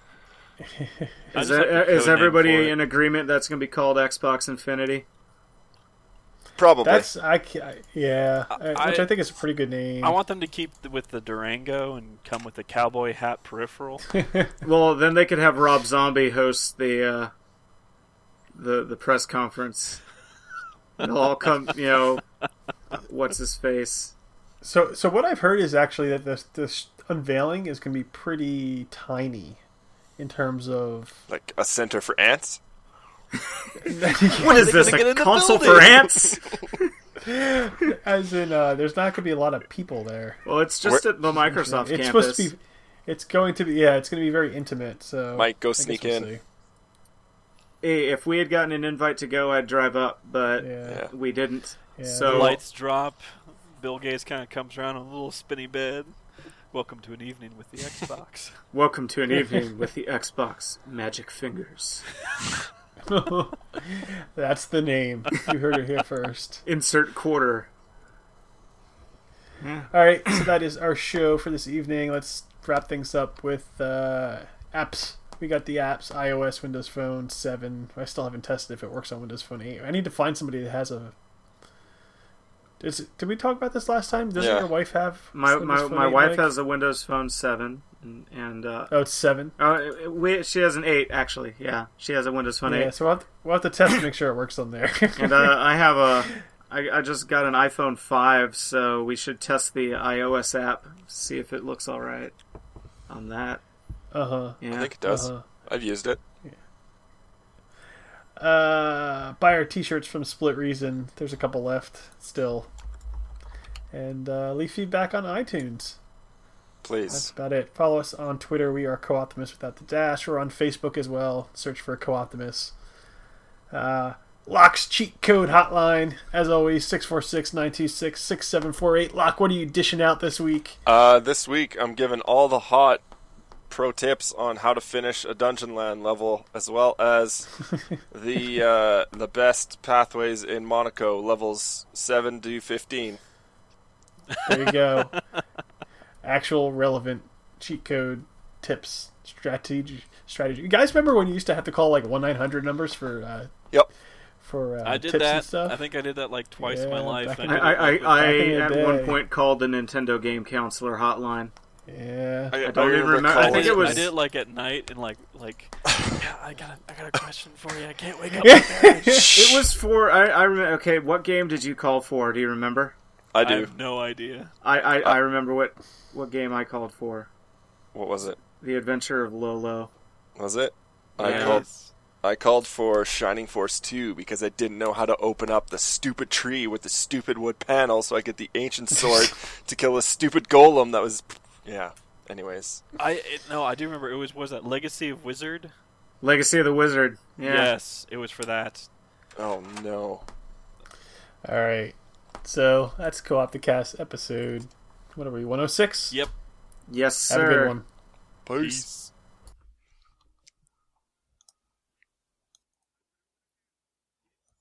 Speaker 3: I
Speaker 2: Is,
Speaker 3: just like the code
Speaker 2: is
Speaker 3: name
Speaker 2: everybody
Speaker 3: for it.
Speaker 2: in agreement that's going to be called Xbox Infinity?
Speaker 4: Probably.
Speaker 1: Which I think is a pretty good name.
Speaker 3: I want them to keep with the Durango and come with the cowboy hat peripheral.
Speaker 2: Well, then they could have Rob Zombie host the press conference. They'll all come, what's his face?
Speaker 1: So what I've heard is actually that this unveiling is going to be pretty tiny in terms of
Speaker 4: Like a center for ants.
Speaker 2: What is this,
Speaker 3: gonna get
Speaker 2: a
Speaker 3: in the
Speaker 2: console
Speaker 3: building?
Speaker 2: for ants?
Speaker 1: as in there's not going to be a lot of people there.
Speaker 2: Well, it's just at the Microsoft
Speaker 1: It's
Speaker 2: campus.
Speaker 1: supposed to be. It's going to be very intimate. So
Speaker 4: Mike, go
Speaker 1: I guess
Speaker 4: sneak
Speaker 1: we'll
Speaker 4: in.
Speaker 1: see.
Speaker 2: Hey, if we had gotten an invite to go, I'd drive up, but
Speaker 1: Yeah.
Speaker 2: we didn't.
Speaker 1: Yeah.
Speaker 2: So
Speaker 3: Lights drop. Bill Gates kind of comes around on a little spinny bed. Welcome to an evening with the Xbox.
Speaker 2: welcome to an evening with the Xbox Magic Fingers.
Speaker 1: That's the name. You heard it here first.
Speaker 2: Insert quarter.
Speaker 1: All right, so that is our show for this evening. Let's wrap things up with apps. We got the apps, iOS, Windows Phone 7. I still haven't tested if it works on Windows Phone 8. I need to find somebody that has a... Did we talk about this last time? Doesn't your wife have
Speaker 2: my
Speaker 1: Windows Phone 8,
Speaker 2: wife
Speaker 1: Mike?
Speaker 2: has a Windows Phone 7 and
Speaker 1: Oh, it's 7?
Speaker 2: she has an 8 actually. Yeah, she has a Windows Phone 8.
Speaker 1: Yeah, so we'll have to test to make sure it works on there.
Speaker 2: And I just got an iPhone 5, so we should test the iOS app, see if it looks all right on that.
Speaker 1: Uh-huh.
Speaker 2: Yeah.
Speaker 4: I think it does. I've used it.
Speaker 1: Buy our t-shirts from Split Reason. There's a couple left still. And leave feedback on iTunes.
Speaker 4: Please.
Speaker 1: That's about it. Follow us on Twitter. We are Co-Optimus without the dash. We're on Facebook as well. Search for Co-Optimus. Locke's cheat code hotline. As always, 646-926-6748. Locke, what are you dishing out this week?
Speaker 4: This week I'm giving all the hot pro tips on how to finish a Dungeon Land level, as well as the best pathways in Monaco, levels 7 to 15.
Speaker 1: There you go. Actual relevant cheat code tips, strategy. You guys remember when you used to have to call like 1-900 numbers for
Speaker 4: Yep.
Speaker 1: For
Speaker 3: I did
Speaker 1: tips
Speaker 3: that.
Speaker 1: and stuff?
Speaker 3: I think I did that like twice in my life.
Speaker 1: back in-
Speaker 2: I
Speaker 1: in
Speaker 2: at
Speaker 1: the
Speaker 2: one
Speaker 1: day.
Speaker 2: point called the Nintendo Game Counselor hotline.
Speaker 1: Yeah.
Speaker 2: I don't even remember.
Speaker 3: I
Speaker 2: I think
Speaker 3: did,
Speaker 2: it was.
Speaker 3: I did it like at night and like yeah, I got a question for you. I can't wake up. Like that.
Speaker 2: It was for. I remember. Okay, what game did you call for? Do you remember?
Speaker 4: I
Speaker 3: I
Speaker 4: do.
Speaker 3: have no idea.
Speaker 2: I remember what game I called for.
Speaker 4: What was it?
Speaker 2: The Adventure of Lolo.
Speaker 4: Was it?
Speaker 2: Yeah.
Speaker 4: I called for Shining Force 2 because I didn't know how to open up the stupid tree with the stupid wood panel so I get the ancient sword to kill a stupid golem that was... Yeah, anyways.
Speaker 3: I do remember. It was that Legacy of Wizard?
Speaker 2: Legacy of the Wizard. Yeah.
Speaker 3: Yes, it was for that.
Speaker 4: Oh, no.
Speaker 1: All right. So that's Co-op the Cast episode. What are we? 106.
Speaker 3: Yep.
Speaker 2: Yes,
Speaker 1: Have
Speaker 2: sir.
Speaker 1: a good one.
Speaker 4: Peace.
Speaker 3: Peace.